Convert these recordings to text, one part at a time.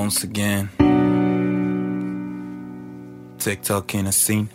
once again. TikTok in a scene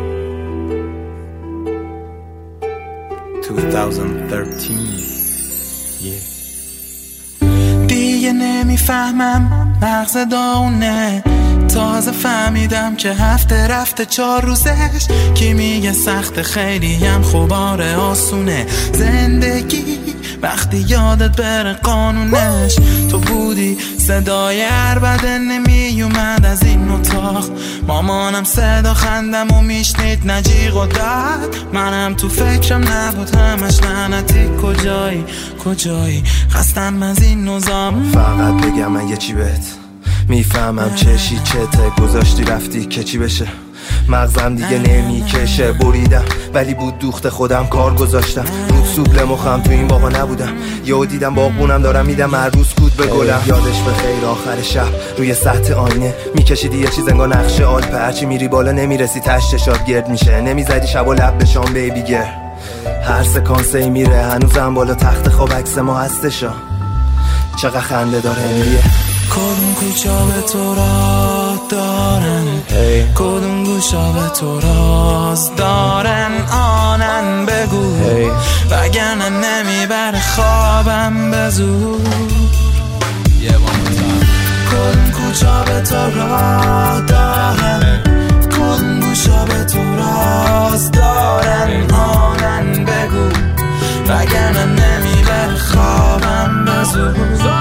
2013. Yeah. دیگه نمیفهمم مغز داونه، تازه فهمیدم که هفته رفته 4 روزش. کی میگه سخت خیلی هم خوباره آسونه زندگی وقتی یادت بره قانونش. تو بودی صدای عربده نمیومد از این اتاق، مامانم صدا خندم و میشنید نجیغ و داد. منم تو فکرم نبود همش لعنتی کجایی خستم از این نظام. فقط بگم من یه چی بهت میفهمم چشی چته گذاشتی رفتی که چی بشه. مغزم دیگه نمیکشه بریدم ولی بود دوخت خودم کار گذاشتم. رود سوبل مخم تو این باغا نبودم، یهو دیدم باغبونم دارم میدم هر روز کود به گلم. یادش به خیر آخر شب روی سطح آینه میکشیدی یه چیز انگار نقشه آلپه، هرچی میری بالا نمیرسی تشتشات گرد میشه. نمیزدی شب و لب به شام بیبی گر، هر سکانسه میره هنوزم بالا تخت خواب عکس ما هستشا. چقدر خنده داره امریه. کدوم کوچا به تو راه دارن، کدوم گوشا به تو راز دارن. آنن بگو وگرنه نمیبره خوابم به زور. کدوم کوچا به تو راه دارن، کدوم گوشا به تو راز دارن. آنن بگو وگرنه نمیبره خوابم به زور.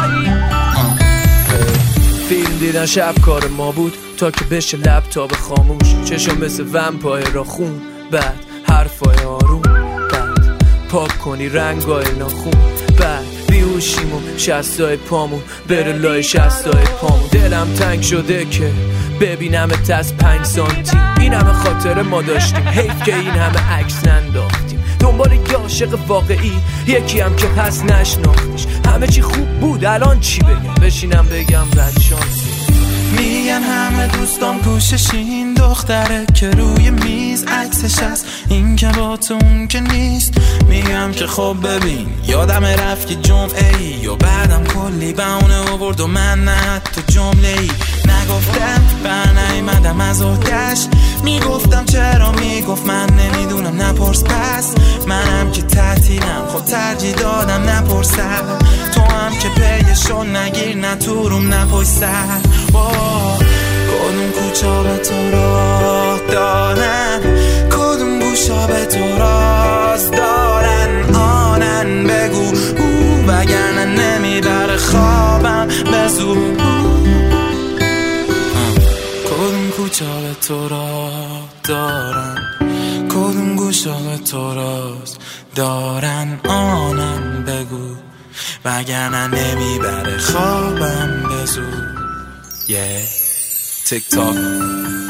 فیلم دیدن شب کار ما بود تا که بشه لپتاپ خاموش. چشم مثل ومپایر را خون، بعد حرفای آروم، بعد پاک کنی رنگای ناخون، بعد بیهوشیم و شستای پامون بره لای شستای پامون. دلم تنگ شده که ببینم از 5 سانتی. این همه خاطره ما داشتیم، حیف که این همه عکس ننداختیم. دنبال یه عاشق واقعی، یکی هم که پس نشناختیش. همه چی خوب بود الان چی بگم؟ بشینم بگم رد شانسی. میگن همه دوستام کوشش این دختره که روی میز عکسش هست، این که با تو اون که نیست. میگم که خب ببین یادم رفت که جمعه ای و بعدم کلی بهونه آورد و من نه تو جمله ای نگفتم برنیمدم از عهده‌اش. میگفتم چرا میگفت من نمیدونم نپرس. پس منم که تعطیلم خب ترجیح دادم نپرسم. تو هم که پیشو نگیر نه تو روم نپویسر. کدوم کوچا به تو راه دارن، کدوم گوشا به تو راز دارن. آنن بگو وگرنه نمیبره خوابم به زور. کدوم کوچا به تو راه دارن، کدوم گوشا به تو راز دارن. آنن بگو وگرنه نمیبره خوابم به زور. Yeah, TikTok